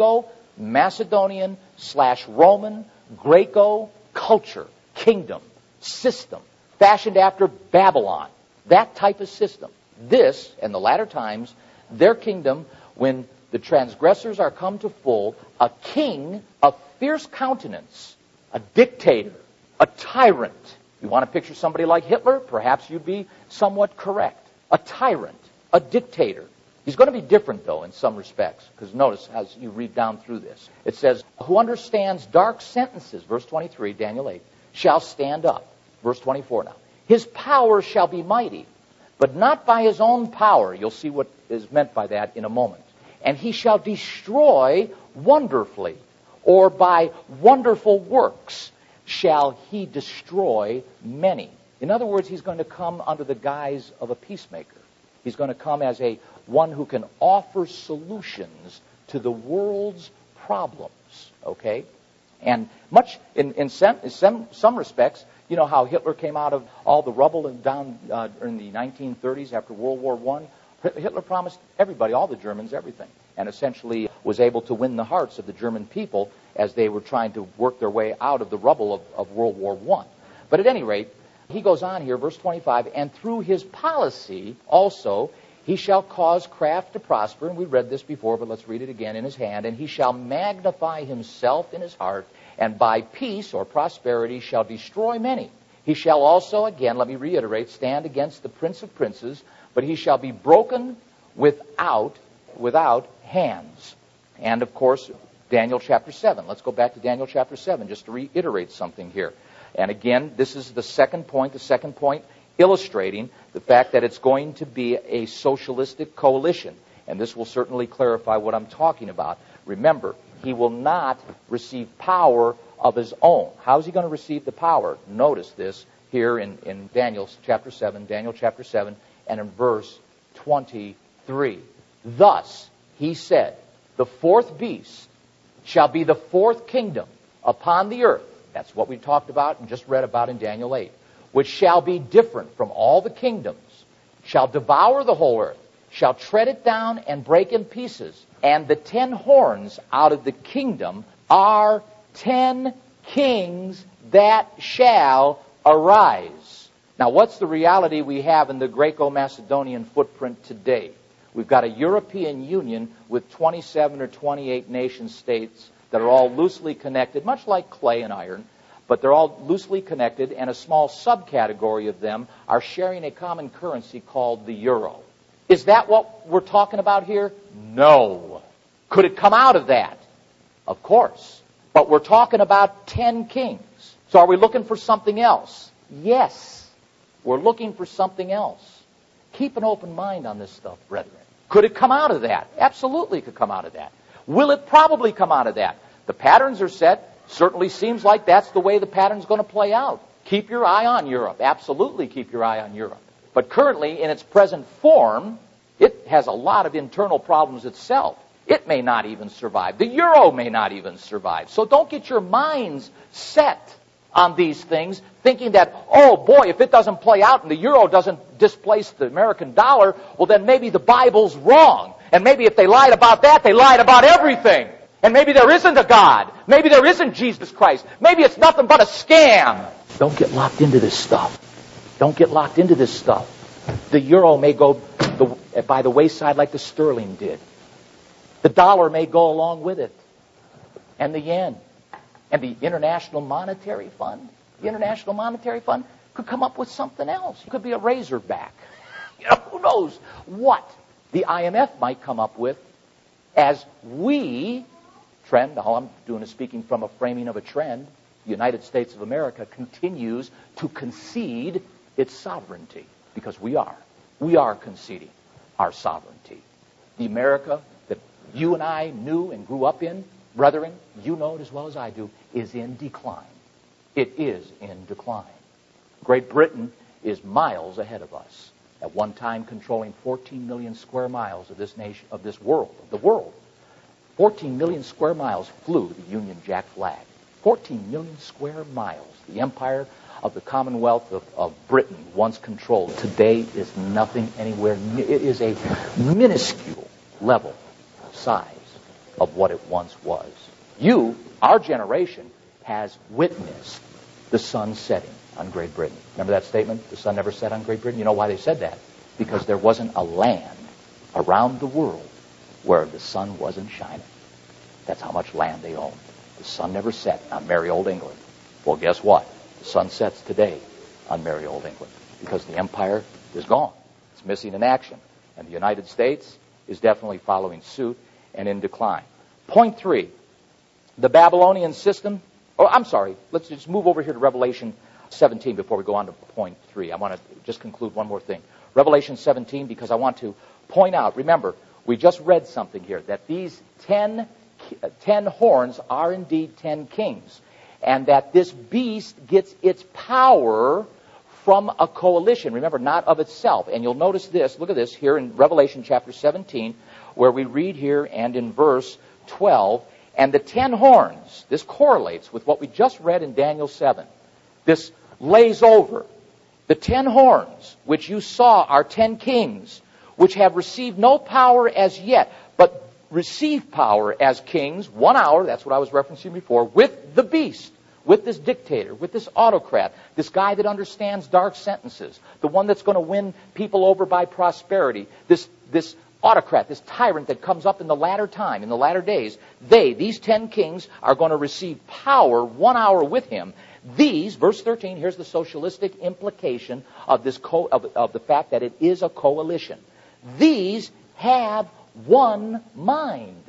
Greco-Macedonian slash Roman Greco culture, kingdom, system, fashioned after Babylon, that type of system. This, in the latter times, their kingdom, when the transgressors are come to full, a king of fierce countenance, a dictator, a tyrant. You want to picture somebody like Hitler? Perhaps you'd be somewhat correct. A tyrant, a dictator. He's going to be different, though, in some respects, because notice as you read down through this. It says, who understands dark sentences, verse twenty-three, Daniel eight, shall stand up. Verse twenty-four now. His power shall be mighty, but not by his own power. You'll see what is meant by that in a moment. And he shall destroy wonderfully, or by wonderful works shall he destroy many. In other words, he's going to come under the guise of a peacemaker. He's going to come as a one who can offer solutions to the world's problems. Okay? And much, in, in, some, in some, some respects, you know how Hitler came out of all the rubble and down uh, in the nineteen thirties after World War One? Hitler promised everybody, all the Germans, everything, and essentially was able to win the hearts of the German people as they were trying to work their way out of the rubble of, of World War One. But at any rate, he goes on here, verse twenty-five, and through his policy also he shall cause craft to prosper, and we read this before, but let's read it again, in his hand, and he shall magnify himself in his heart, and by peace or prosperity shall destroy many. He shall also, again, let me reiterate, stand against the Prince of Princes, but he shall be broken without, without hands. And, of course, Daniel chapter seven. Let's go back to Daniel chapter seven just to reiterate something here. And again, this is the second point, the second point illustrating the fact that it's going to be a socialistic coalition. And this will certainly clarify what I'm talking about. Remember, he will not receive power of his own. How is he going to receive the power? Notice this here in, in Daniel chapter seven, Daniel chapter seven, and in verse twenty-three. Thus, he said, the fourth beast shall be the fourth kingdom upon the earth. That's what we talked about and just read about in Daniel eight. Which shall be different from all the kingdoms, shall devour the whole earth, shall tread it down and break in pieces. And the ten horns out of the kingdom are ten kings that shall arise. Now, what's the reality we have in the Greco-Macedonian footprint today? We've got a European Union with twenty-seven or twenty-eight nation states that are all loosely connected, much like clay and iron, but they're all loosely connected, and a small subcategory of them are sharing a common currency called the euro. Is that what we're talking about here? No. Could it come out of that? Of course. But we're talking about ten kings. So are we looking for something else? Yes. We're looking for something else. Keep an open mind on this stuff, brethren. Could it come out of that? Absolutely it could come out of that. Will it probably come out of that? The patterns are set. Certainly seems like that's the way the pattern's going to play out. Keep your eye on Europe. Absolutely keep your eye on Europe. But currently, in its present form, it has a lot of internal problems itself. It may not even survive. The euro may not even survive. So don't get your minds set on these things, thinking that, oh boy, if it doesn't play out and the euro doesn't displace the American dollar, well then maybe the Bible's wrong. And maybe if they lied about that, they lied about everything. And maybe there isn't a God. Maybe there isn't Jesus Christ. Maybe it's nothing but a scam. Don't get locked into this stuff. Don't get locked into this stuff. The euro may go the, by the wayside like the sterling did. The dollar may go along with it. And the yen. And the International Monetary Fund. The International Monetary Fund could come up with something else. It could be a razorback. You know, who knows what the I M F might come up with as we trend. All I'm doing is speaking from a framing of a trend. The United States of America continues to concede its sovereignty because we are. We are conceding our sovereignty. The America that you and I knew and grew up in, brethren, you know it as well as I do, is in decline. It is in decline. Great Britain is miles ahead of us. At one time controlling fourteen million square miles of this nation, of this world, of the world. fourteen million square miles flew the Union Jack flag. fourteen million square miles. The empire of the Commonwealth of, of Britain once controlled today is nothing anywhere near. It is a minuscule level size of what it once was. You, our generation, has witnessed the sun setting on Great Britain. Remember that statement? The sun never set on Great Britain? You know why they said that? Because there wasn't a land around the world where the sun wasn't shining. That's how much land they owned. The sun never set on merry old England. Well, guess what? The sun sets today on merry old England because the empire is gone. It's missing in action. And the United States is definitely following suit and in decline. Point three, the Babylonian system. Oh, I'm sorry. Let's just move over here to Revelation seventeen before we go on to point three. I want to just conclude one more thing. Revelation seventeen, because I want to point out, remember, we just read something here, that these ten, ten horns are indeed ten kings, and that this beast gets its power from a coalition. Remember, not of itself. And you'll notice this, look at this here in Revelation chapter seventeen, where we read here and in verse twelve, and the ten horns, this correlates with what we just read in Daniel seven. This lays over the ten horns, which you saw are ten kings, which have received no power as yet, but receive power as kings, one hour, that's what I was referencing before, with the beast, with this dictator, with this autocrat, this guy that understands dark sentences, the one that's going to win people over by prosperity, this, this autocrat, this tyrant that comes up in the latter time, in the latter days. They, these ten kings, are going to receive power one hour with him. These, verse thirteen, here's the socialistic implication of this co- of, of the fact that it is a coalition. These have one mind,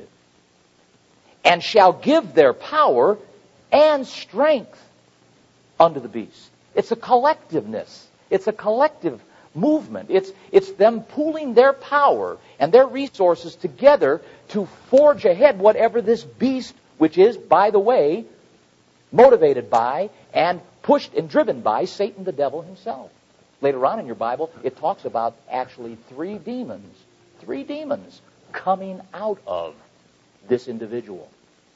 and shall give their power and strength unto the beast. It's a collectiveness. It's a collective movement. It's, it's them pooling their power and their resources together to forge ahead whatever this beast, which is, by the way, motivated by and pushed and driven by Satan the devil himself. Later on in your Bible, it talks about actually three demons, three demons coming out of this individual.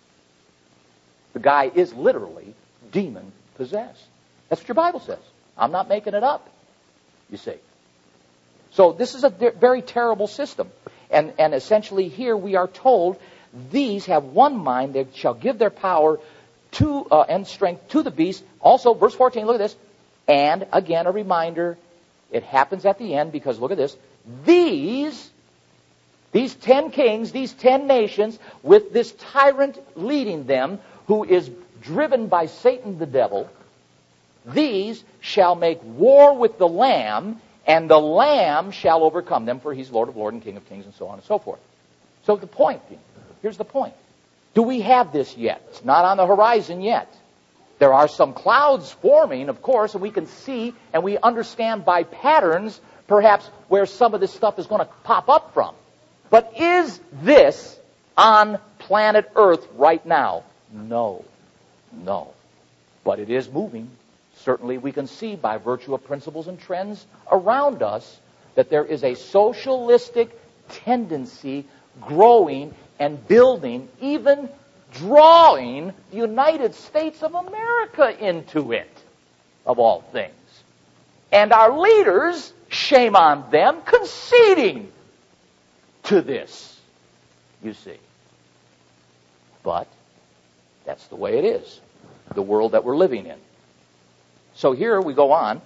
The guy is literally demon-possessed. That's what your Bible says. I'm not making it up, you see. So this is a very terrible system. And, and essentially here we are told these have one mind. They shall give their power to uh, and strength to the beast. Also, verse fourteen, look at this. And again, a reminder, it happens at the end because look at this. These, these ten kings, these ten nations, with this tyrant leading them, who is driven by Satan the devil, these shall make war with the Lamb, and the Lamb shall overcome them, for he's Lord of lords and King of kings, and so on and so forth. So the point, here's the point. Do we have this yet? It's not on the horizon yet. There are some clouds forming, of course, and we can see and we understand by patterns, perhaps, where some of this stuff is going to pop up from. But is this on planet Earth right now? No. No. But it is moving. Certainly we can see by virtue of principles and trends around us that there is a socialistic tendency growing and building, even drawing the United States of America into it, of all things. And our leaders, shame on them, conceding to this, you see. But that's the way it is, the world that we're living in. So here we go on.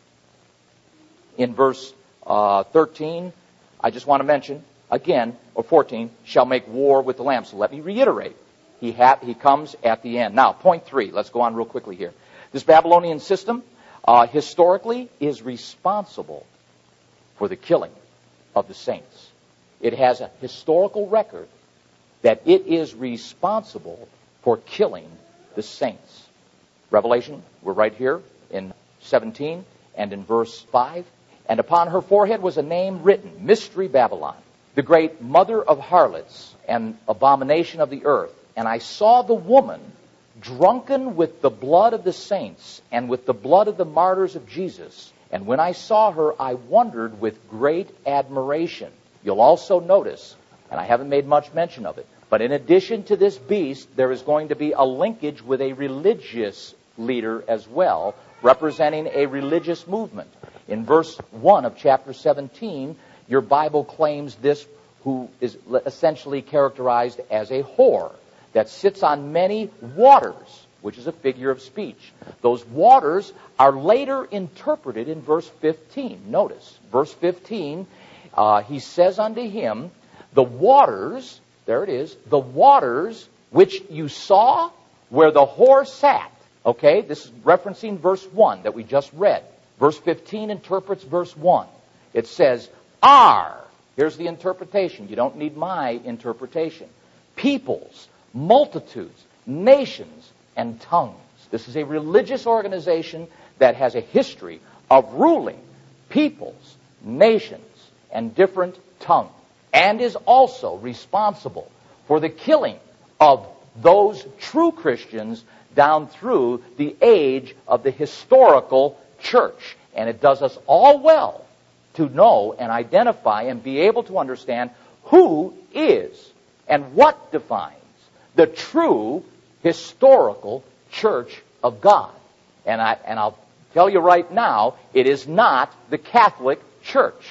In verse uh, thirteen, I just want to mention, again, or fourteen, shall make war with the Lamb. So let me reiterate. He, ha- he comes at the end. Now, point three. Let's go on real quickly here. This Babylonian system, uh, historically, is responsible for the killing of the saints. It has a historical record that it is responsible for killing the saints. Revelation, we're right here in seventeen and in verse five. And upon her forehead was a name written, Mystery Babylon, the great mother of harlots and abomination of the earth. And I saw the woman drunken with the blood of the saints and with the blood of the martyrs of Jesus. And when I saw her, I wondered with great admiration. You'll also notice, and I haven't made much mention of it, but in addition to this beast, there is going to be a linkage with a religious leader as well, representing a religious movement. In verse one of chapter seventeen, your Bible claims this, who is essentially characterized as a whore that sits on many waters, which is a figure of speech. Those waters are later interpreted in verse fifteen. Notice, verse fifteen, uh, he says unto him, the waters, there it is, the waters which you saw where the whore sat. Okay, this is referencing verse one that we just read. Verse fifteen interprets verse one. It says, are, here's the interpretation. You don't need my interpretation. Peoples, multitudes, nations, and tongues. This is a religious organization that has a history of ruling peoples, nations, and different tongues, and is also responsible for the killing of those true Christians down through the age of the historical church. And it does us all well to know and identify and be able to understand who is and what defines the true historical church of God. And, I, and I'll tell you right now, it is not the Catholic Church,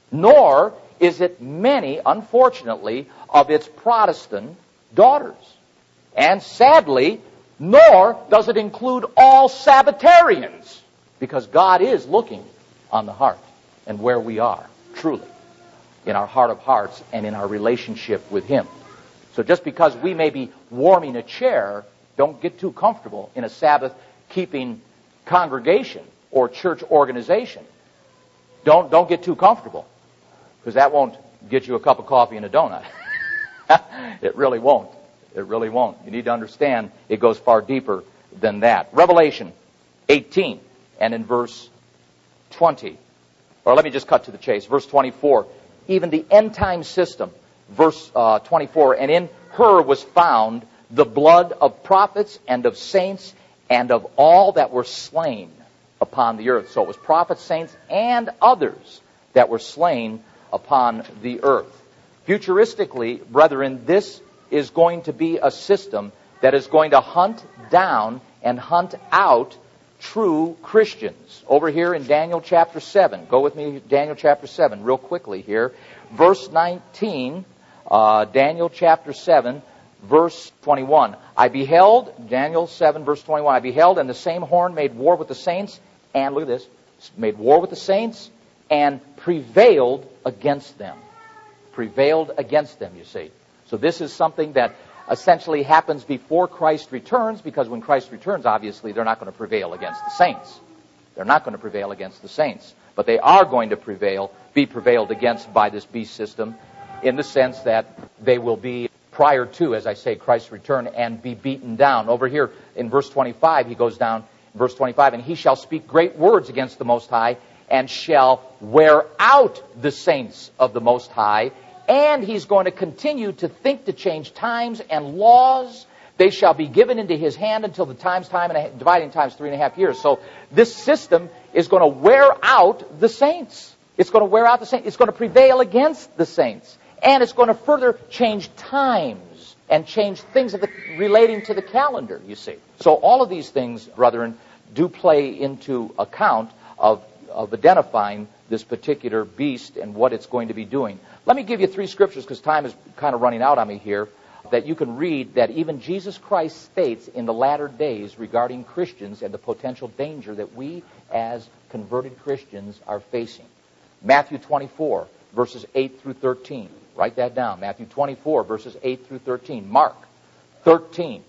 nor is it many, unfortunately, of its Protestant daughters. And sadly, nor does it include all Sabbatarians, because God is looking on the heart and where we are, truly, in our heart of hearts and in our relationship with Him. So just because we may be warming a chair, don't get too comfortable in a Sabbath-keeping congregation or church organization. Don't, don't get too comfortable, because that won't get you a cup of coffee and a donut. It really won't. It really won't. You need to understand it goes far deeper than that. Revelation eighteen and in verse twenty. Or let me just cut to the chase. Verse twenty-four. Even the end time system. Verse uh, twenty-four. And in her was found the blood of prophets and of saints and of all that were slain upon the earth. So it was prophets, saints, and others that were slain upon the earth. Futuristically, brethren, this is going to be a system that is going to hunt down and hunt out true Christians. Over here in Daniel chapter seven. Go with me, Daniel chapter seven, real quickly here. Verse nineteen, uh, Daniel chapter seven, verse twenty-one. I beheld, Daniel seven, verse twenty-one, I beheld, and the same horn made war with the saints, and look at this, made war with the saints, and prevailed against them. Prevailed against them, you see. So this is something that essentially happens before Christ returns, because when Christ returns, obviously, they're not going to prevail against the saints. They're not going to prevail against the saints. But they are going to prevail, be prevailed against by this beast system, in the sense that they will be prior to, as I say, Christ's return, and be beaten down. Over here in verse twenty-five, he goes down, verse twenty-five, and he shall speak great words against the Most High, and shall wear out the saints of the Most High. And he's going to continue to think to change times and laws. They shall be given into his hand until the times, time, and a, dividing times three and a half years. So this system is going to wear out the saints. It's going to wear out the saints. It's going to prevail against the saints. And it's going to further change times and change things of the, relating to the calendar, you see. So all of these things, brethren, do play into account of, of identifying this particular beast and what it's going to be doing. Let me give you three scriptures, because time is kind of running out on me here, that you can read that even Jesus Christ states in the latter days regarding Christians and the potential danger that we as converted Christians are facing. Matthew twenty-four, verses eight through thirteen. Write that down. Matthew twenty-four, verses eight through thirteen. Mark thirteen,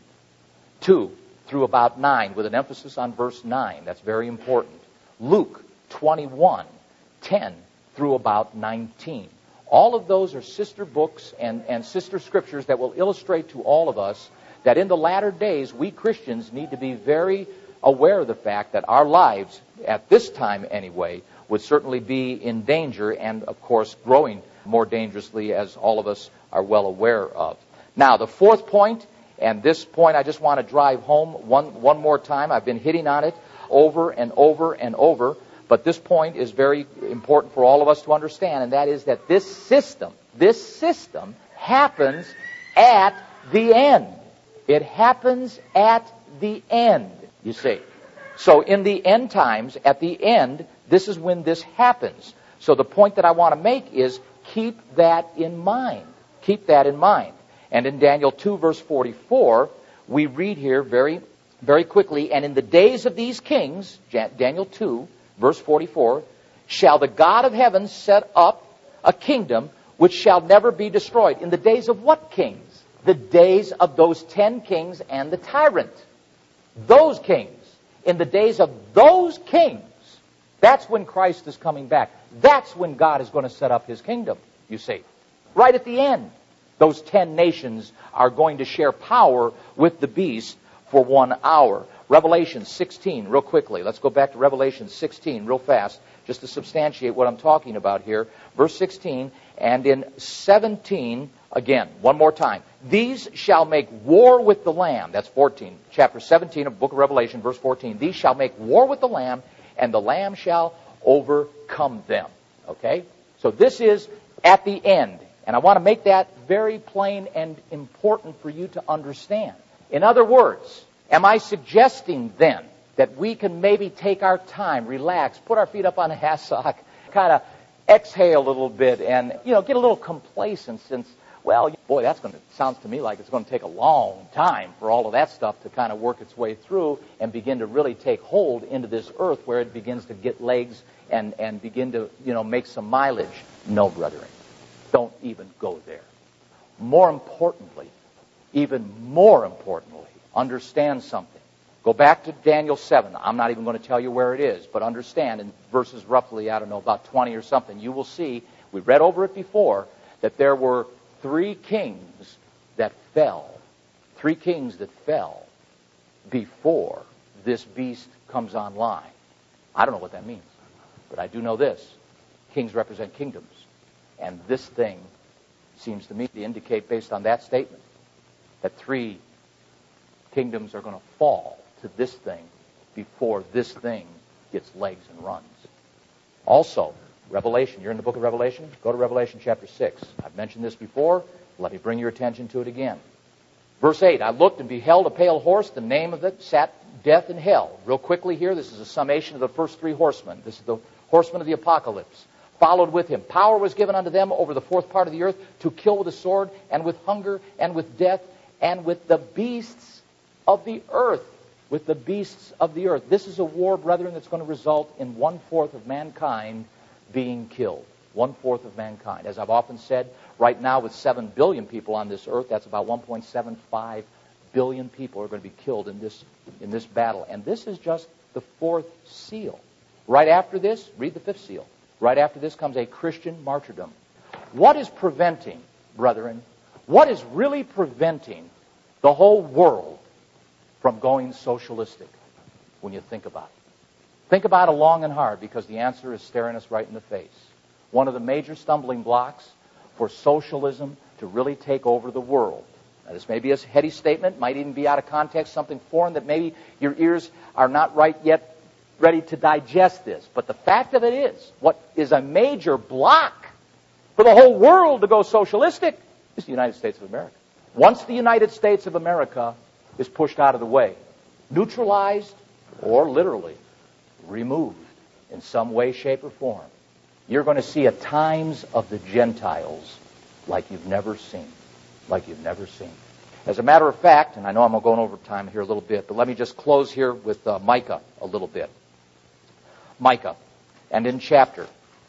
two through about nine, with an emphasis on verse nine. That's very important. Luke twenty-one, ten through about nineteen. All of those are sister books and, and sister scriptures that will illustrate to all of us that in the latter days, we Christians need to be very aware of the fact that our lives, at this time anyway, would certainly be in danger, and of course growing more dangerously, as all of us are well aware of. Now, the fourth point, and this point I just want to drive home one, one more time. I've been hitting on it over and over and over. But this point is very important for all of us to understand, and that is that this system, this system happens at the end. It happens at the end, you see. So in the end times, at the end, this is when this happens. So the point that I want to make is keep that in mind. Keep that in mind. And in Daniel two, verse forty-four, we read here very, very quickly, and in the days of these kings, Daniel two, verse forty-four, shall the God of heaven set up a kingdom which shall never be destroyed. In the days of what kings? The days of those ten kings and the tyrant. Those kings. In the days of those kings, that's when Christ is coming back. That's when God is going to set up his kingdom, you see. Right at the end, those ten nations are going to share power with the beast for one hour. Revelation sixteen, real quickly. Let's go back to Revelation sixteen real fast, just to substantiate what I'm talking about here. Verse sixteen, and in seventeen, again, one more time. These shall make war with the Lamb. That's fourteen. Chapter seventeen of the book of Revelation, verse fourteen. These shall make war with the Lamb, and the Lamb shall overcome them. Okay? So this is at the end. And I want to make that very plain and important for you to understand. In other words, am I suggesting then that we can maybe take our time, relax, put our feet up on a hassock, kind of exhale a little bit, and, you know, get a little complacent since, well, boy, that's going to, sounds to me like it's going to take a long time for all of that stuff to kind of work its way through and begin to really take hold into this earth where it begins to get legs and, and begin to, you know, make some mileage. No, brethren, don't even go there. More importantly, even more importantly, understand something. Go back to Daniel seven. I'm not even going to tell you where it is, but understand in verses roughly, I don't know, about twenty or something, you will see, we read over it before, that there were three kings that fell. Three kings that fell before this beast comes online. I don't know what that means, but I do know this. Kings represent kingdoms. And this thing seems to me to indicate, based on that statement, that three kingdoms are going to fall to this thing before this thing gets legs and runs. Also, Revelation. You're in the book of Revelation? Go to Revelation chapter six. I've mentioned this before. Let me bring your attention to it again. Verse eight, I looked and beheld a pale horse. The name of it sat death, and hell. Real quickly here, this is a summation of the first three horsemen. This is the horsemen of the apocalypse. Followed with him. Power was given unto them over the fourth part of the earth to kill with the sword, and with hunger, and with death, and with the beasts of the earth. With the beasts of the earth. This is a war, brethren, that's going to result in one-fourth of mankind being killed. One-fourth of mankind. As I've often said, right now with seven billion people on this earth, that's about one point seven five billion people are going to be killed in this, in this battle. And this is just the fourth seal. Right after this, read the fifth seal. Right after this comes a Christian martyrdom. What is preventing, brethren, what is really preventing the whole world from going socialistic when you think about it? Think about it long and hard, because the answer is staring us right in the face. One of the major stumbling blocks for socialism to really take over the world. Now, this may be a heady statement, might even be out of context, something foreign that maybe your ears are not right yet ready to digest this. But the fact of it is, what is a major block for the whole world to go socialistic is the United States of America. Once the United States of America is pushed out of the way, neutralized, or literally removed in some way, shape, or form, you're going to see a times of the Gentiles like you've never seen. Like you've never seen. As a matter of fact, and I know I'm going over time here a little bit, but let me just close here with uh, Micah a little bit. Micah, and in chapter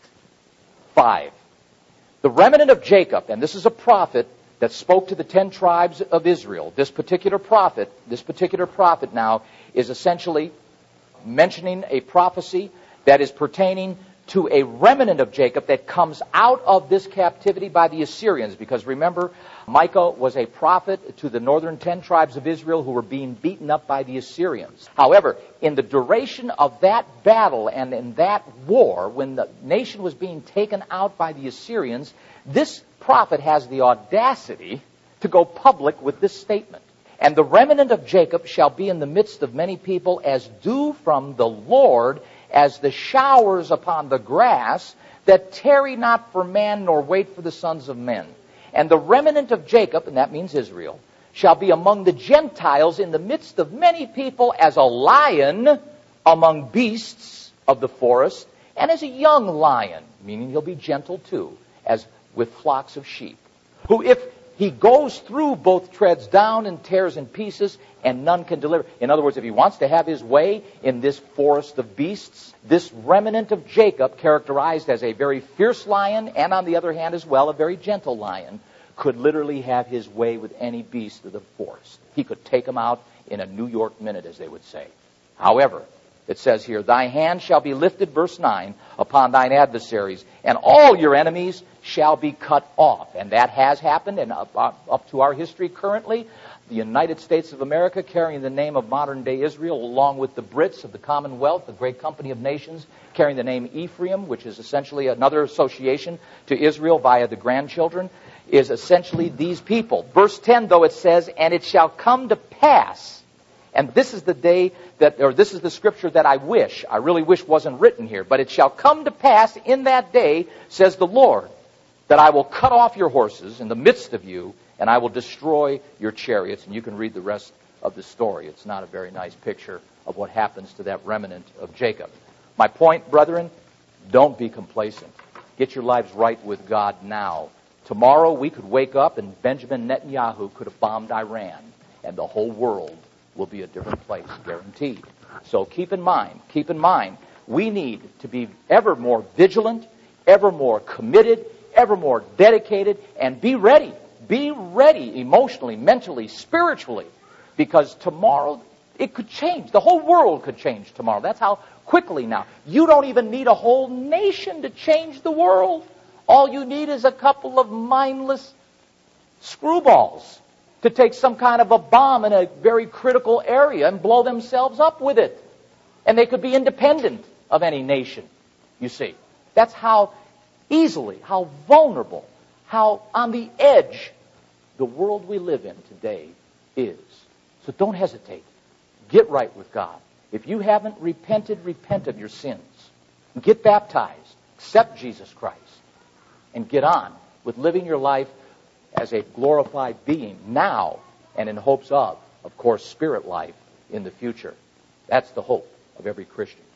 five. The remnant of Jacob, and this is a prophet that spoke to the ten tribes of Israel. This particular prophet, this particular prophet now is essentially mentioning a prophecy that is pertaining to a remnant of Jacob that comes out of this captivity by the Assyrians. Because remember, Micah was a prophet to the northern ten tribes of Israel who were being beaten up by the Assyrians. However, in the duration of that battle and in that war, when the nation was being taken out by the Assyrians, this prophet has the audacity to go public with this statement. And the remnant of Jacob shall be in the midst of many people as dew from the Lord, as the showers upon the grass, that tarry not for man, nor wait for the sons of men. And the remnant of Jacob, and that means Israel, shall be among the Gentiles in the midst of many people as a lion among beasts of the forest, and as a young lion, meaning he'll be gentle too, as with flocks of sheep, who if he goes through both treads down and tears in pieces, and none can deliver. In other words, if he wants to have his way in this forest of beasts, this remnant of Jacob, characterized as a very fierce lion, and on the other hand as well, a very gentle lion, could literally have his way with any beast of the forest. He could take them out in a New York minute, as they would say. However, it says here, thy hand shall be lifted, verse nine, upon thine adversaries, and all your enemies shall be cut off. And that has happened, and up, up, up to our history currently, the United States of America, carrying the name of modern-day Israel, along with the Brits of the Commonwealth, the great company of nations, carrying the name Ephraim, which is essentially another association to Israel via the grandchildren, is essentially these people. Verse ten, though, it says, and it shall come to pass. And this is the day that, or this is the scripture that I wish, I really wish wasn't written here. But it shall come to pass in that day, says the Lord, that I will cut off your horses in the midst of you, and I will destroy your chariots. And you can read the rest of the story. It's not a very nice picture of what happens to that remnant of Jacob. My point, brethren, don't be complacent. Get your lives right with God now. Tomorrow we could wake up and Benjamin Netanyahu could have bombed Iran, and the whole world will be a different place, guaranteed. So keep in mind, keep in mind, we need to be ever more vigilant, ever more committed, ever more dedicated, and be ready. Be ready emotionally, mentally, spiritually, because tomorrow it could change. The whole world could change tomorrow. That's how quickly now. You don't even need a whole nation to change the world. All you need is a couple of mindless screwballs to take some kind of a bomb in a very critical area and blow themselves up with it. And they could be independent of any nation, you see. That's how easily, how vulnerable, how on the edge the world we live in today is. So don't hesitate. Get right with God. If you haven't repented, repent of your sins. Get baptized. Accept Jesus Christ. And get on with living your life as a glorified being now and in hopes of, of course, spirit life in the future. That's the hope of every Christian.